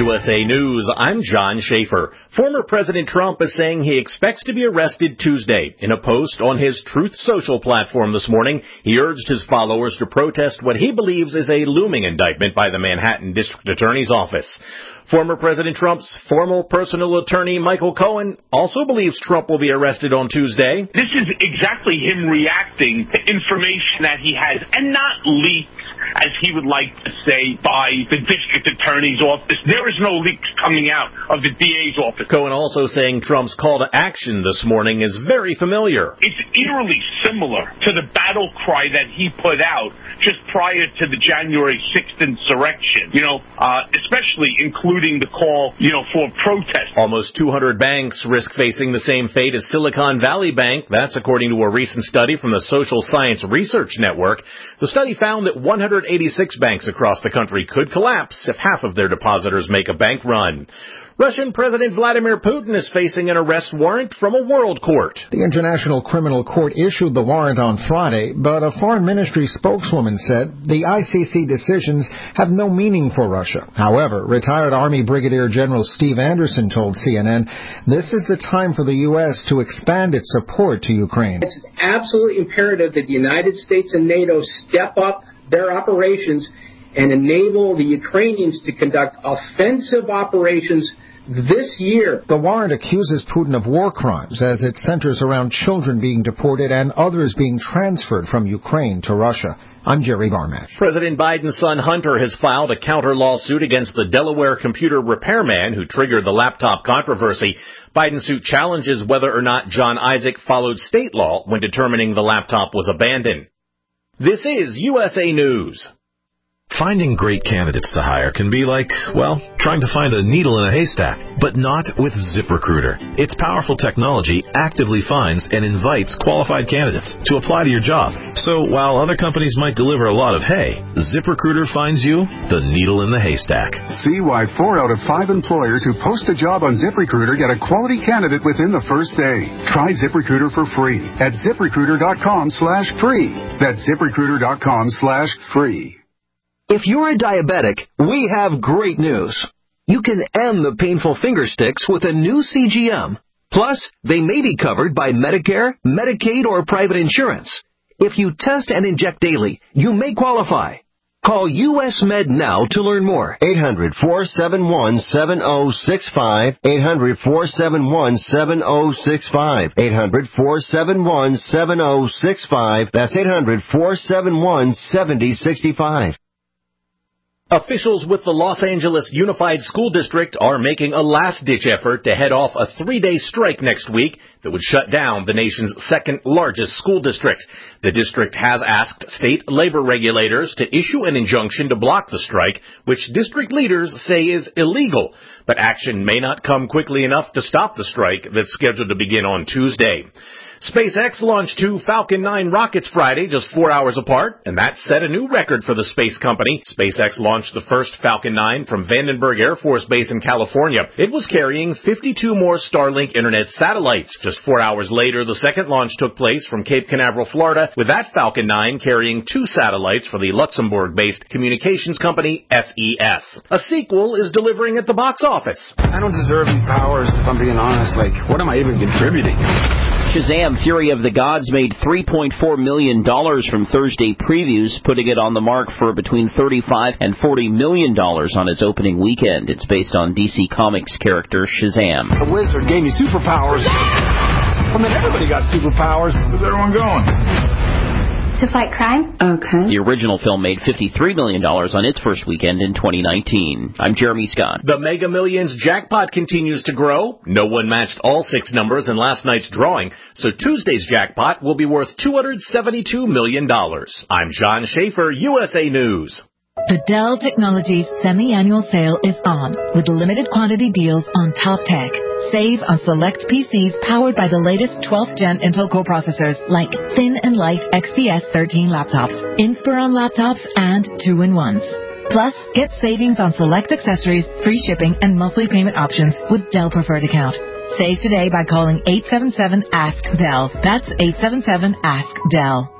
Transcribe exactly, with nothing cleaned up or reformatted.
U S A News, I'm John Schaefer. Former President Trump is saying he expects to be arrested Tuesday. In a post on his Truth Social platform this morning, he urged his followers to protest what he believes is a looming indictment by the Manhattan District Attorney's Office. Former President Trump's former personal attorney, Michael Cohen, also believes Trump will be arrested on Tuesday. This is exactly him reacting to information that he has, and not leaks, as he would like to say, by the district attorney's office. There is no leaks coming out of the D A's office. Cohen also saying Trump's call to action this morning is very familiar. It's eerily similar to the battle cry that he put out just prior to the January sixth insurrection, you know, uh, especially including the call, you know, for protest. Almost two hundred banks risk facing the same fate as Silicon Valley Bank. That's according to a recent study from the Social Science Research Network. The study found that one hundred eighty-six banks across the country could collapse if half of their depositors make a bank run. Russian President Vladimir Putin is facing an arrest warrant from a world court. The International Criminal Court issued the warrant on Friday, but a foreign ministry spokeswoman said the I C C decisions have no meaning for Russia. However, retired Army Brigadier General Steve Anderson told C N N this is the time for the U S to expand its support to Ukraine. It's absolutely imperative that the United States and NATO step up their operations and enable the Ukrainians to conduct offensive operations this year. The warrant accuses Putin of war crimes as it centers around children being deported and others being transferred from Ukraine to Russia. I'm Jerry Garmash. President Biden's son Hunter has filed a counter lawsuit against the Delaware computer repairman who triggered the laptop controversy. Biden's suit challenges whether or not John Isaac followed state law when determining the laptop was abandoned. This is U S A News. Finding great candidates to hire can be like, well, trying to find a needle in a haystack, but not with ZipRecruiter. Its powerful technology actively finds and invites qualified candidates to apply to your job. So while other companies might deliver a lot of hay, ZipRecruiter finds you the needle in the haystack. See why four out of five employers who post a job on ZipRecruiter get a quality candidate within the first day. Try ZipRecruiter for free at ZipRecruiter.com slash free. That's ZipRecruiter.com slash free. If you're a diabetic, we have great news. You can end the painful finger sticks with a new C G M. Plus, they may be covered by Medicare, Medicaid, or private insurance. If you test and inject daily, you may qualify. Call U S Med now to learn more. eight hundred, four seven one, seven oh six five. eight hundred, four seven one, seven oh six five. eight hundred, four seven one, seven oh six five. That's eight hundred, four seven one, seven oh six five. Officials with the Los Angeles Unified School District are making a last-ditch effort to head off a three-day strike next week that would shut down the nation's second-largest school district. The district has asked state labor regulators to issue an injunction to block the strike, which district leaders say is illegal. But action may not come quickly enough to stop the strike that's scheduled to begin on Tuesday. SpaceX launched two Falcon nine rockets Friday, just four hours apart, and that set a new record for the space company. SpaceX launched the first Falcon nine from Vandenberg Air Force Base in California. It was carrying fifty-two more Starlink Internet satellites. Just four hours later, the second launch took place from Cape Canaveral, Florida, with that Falcon nine carrying two satellites for the Luxembourg-based communications company S E S. A sequel is delivering at the box office. I don't deserve these powers, if I'm being honest. Like, what am I even contributing? Shazam! Fury of the Gods made three point four million dollars from Thursday previews, putting it on the mark for between thirty-five and forty million dollars on its opening weekend. It's based on D C Comics character Shazam. The wizard gave me superpowers. I mean, everybody got superpowers. Where's everyone going? To fight crime? Okay. The original film made fifty-three million dollars on its first weekend in twenty nineteen. I'm Jeremy Scott. The Mega Millions jackpot continues to grow. No one matched all six numbers in last night's drawing, so Tuesday's jackpot will be worth two hundred seventy-two million dollars. I'm John Schaefer, U S A News. The Dell Technologies semi-annual sale is on, with limited quantity deals on top tech. Save on select P Cs powered by the latest twelfth gen Intel Core processors like thin and light X P S thirteen laptops, Inspiron laptops, and two in ones. Plus, get savings on select accessories, free shipping, and monthly payment options with Dell Preferred Account. Save today by calling eight seven seven, A S K, D E L L. That's eight seven seven, A S K, D E L L.